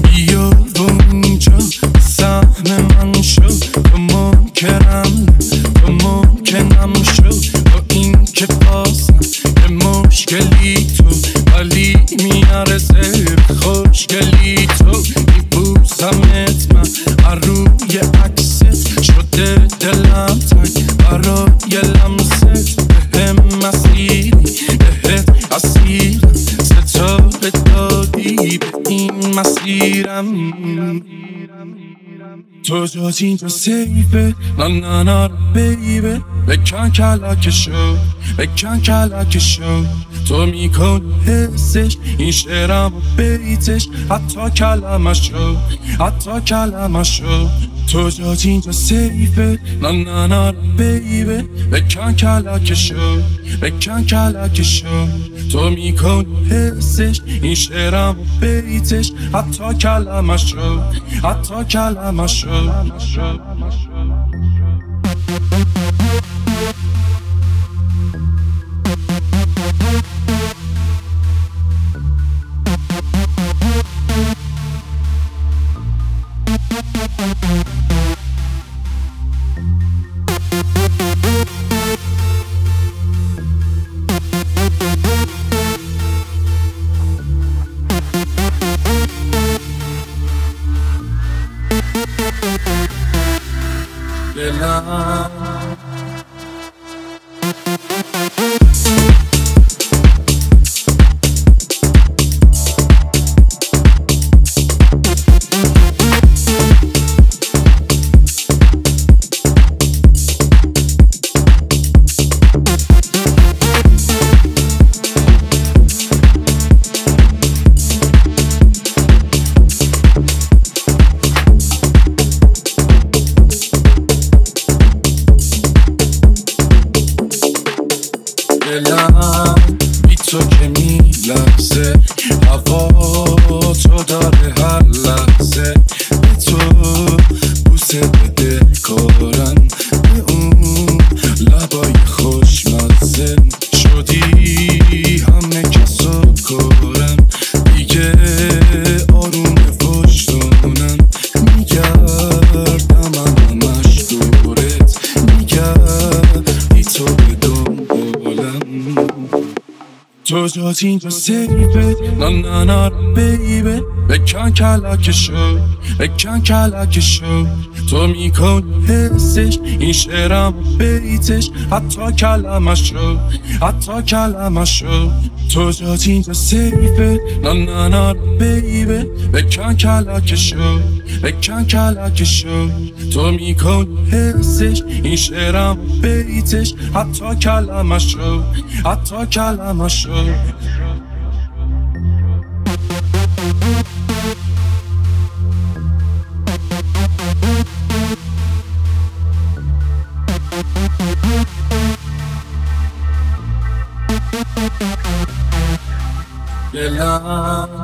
بیا و اینجا سهم من شو، تو ممکنم شو، با این که بازم به مشکلی تو، ولی میارزه خوشگلی تو. میبوسمت من روی عکست، شده دلم تنگ برای لمست، بهم مسیری بهت اسیرم، ستاره دادی به این مسیرم. تو جز اینجا سیفه، نه نه بیبه، بکن کلک شو، تو میکن حسش این شعرم و بیتش، حتی کلمه شو. تو جز اینجا سیفه، نه بیبه، بکن کلک شو، تو میکن حسش این شعرم و بیتش، حتی کلمه شو. دلم بی تو که میلرزه، هوا تو داره هر لحظه، به تو بوسه بده کارم، به اون لبای خوشمزه، شدی همه کسو کارم، دیگه آروم پشتونم، میگردم من همش دورت، میگردی تو به دنبالم. تو جز اینجا سیفه، نه بیبه، بکن کلک شو، تو میکن حسش این شعرم و بیتش، حتی کلمه شو. تو جز اینجا سیفه، نه بیبه، بکن کلک شو، تو میکن حسش این شعرم و بیتش، حتی کلمه شو. دلم